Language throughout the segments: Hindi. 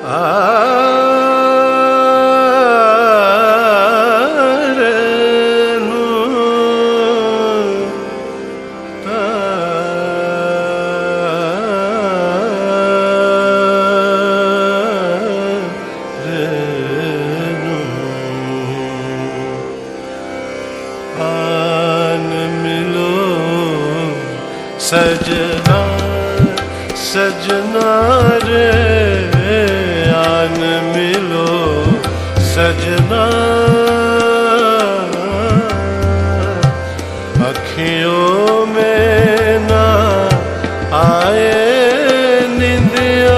सजना सजना रे आन मिलो सजना, अखियों में ना आए निंदिया,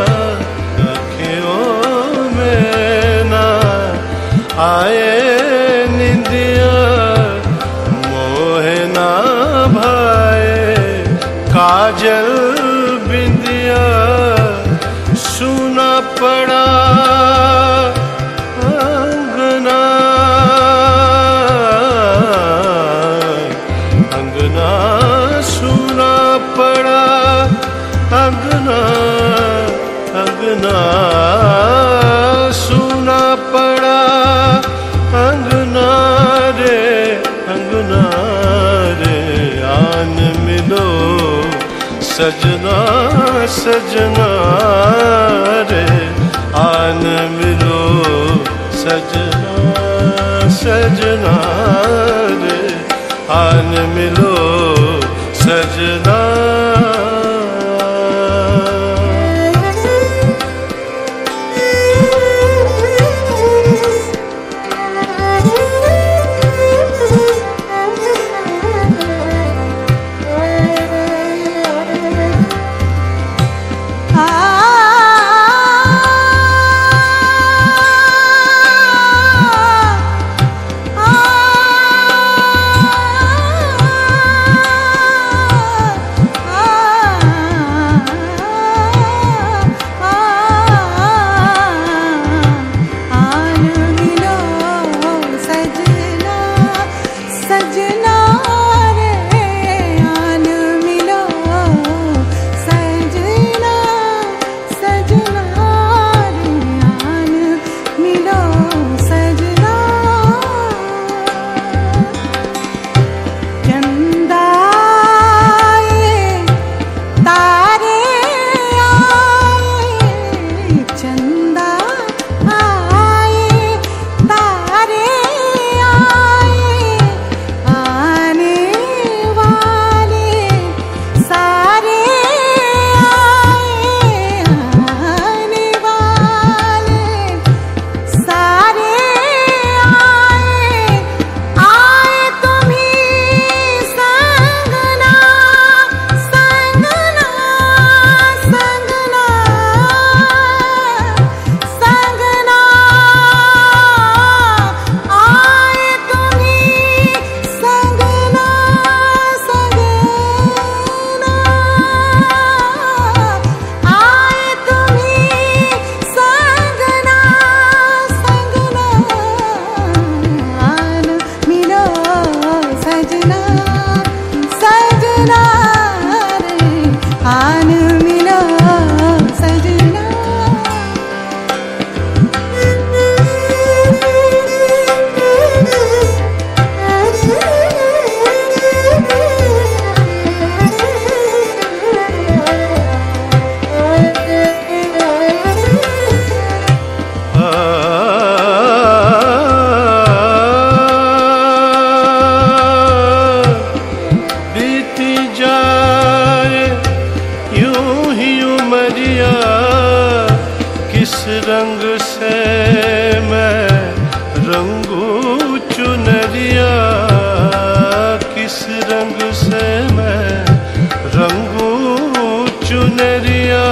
अखियों में ना आए निंदिया, मोहे ना भाए काजल बिंदिया, सुना पड़ा अंगना, अंगना सुना पड़ा अंगना, अंगना सुना पड़ा अंगना रे, अंगना रे आन मिलो सजना सजना रे आन मिलो सजना सजना रे आन मिलो सजना। किस रंग से मैं रंगू चुनरिया, किस रंग से मैं रंगू चुनरिया,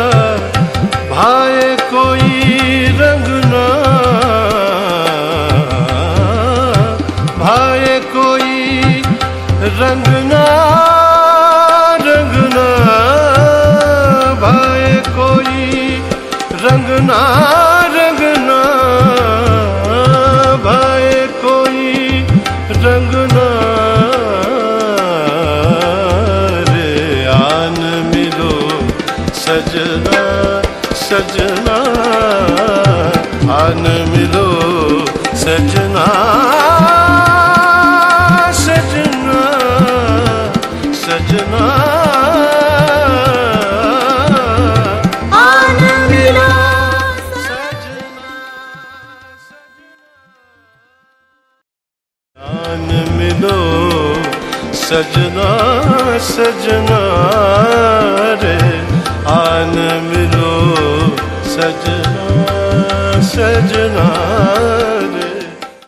भाए कोई रंग ना, भाए कोई रंग ना, रंग ना भाए कोई रंगना, रंगना भाए कोई रंगना रे आन मिलो सजना सजना आन मिलो सजना सजना सजना आन मिलो सजना आन मिलो सजना सजना रे आन मिलो सजना